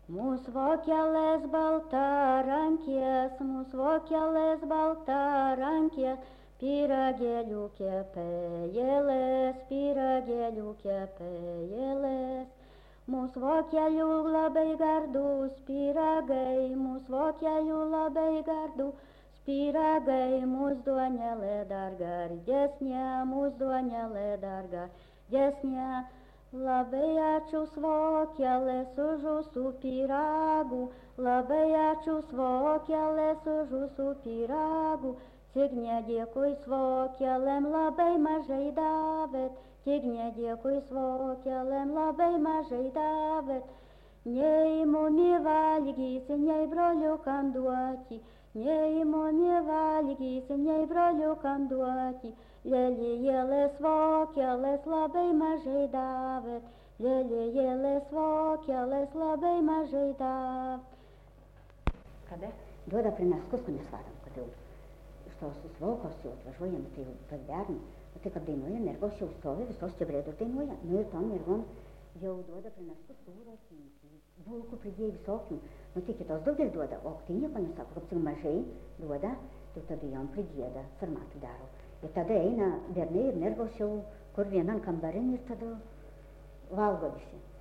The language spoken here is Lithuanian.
Mūs vokelės balta rankės, mūs vokelės balta rankės, pyragėlių kepėjėlės, pyragėlių kepėjėlės. Mūs vokelių labai gardus pyragai, mūs vokelių labai gardus pyragai, mūs duonelė dar gardesnė, mūs duonelė dar gardesnė. Labai ačiū svokelės už jūsų pyragų, labai ačiū svokelės už jūsų pyragų. Tik nedėkui svokelėm labai mažai davėt, tik nedėkui svokelėm labai mažai davėt. Nei mumi valgysi, nei broliukam duoti, nei mumi valgysi, nei broliukam duoti. Lelijėlės vokelės labai mažai davėt, lelijėlės vokelės labai mažai davėt. Kada duoda primeskus, kai mes varom, kad jau iš tos vokos jau atvažiuojam, tai jau pas bernų, o tai kaip dainuoja, mergos jau stovi, visos čia brėdų dainuoja, nu ir tom mergom jau duoda primeskus sūros, bulkų pridėjai visokių, nu tai kitos daugiau duoda, o tai nieko nesako, kaip tik mažai duoda, tai tada jom pridėda, sarmatų daro. Ir tada eina bernai ir mergos jau kur vienam kambarin ir tada valgo visi.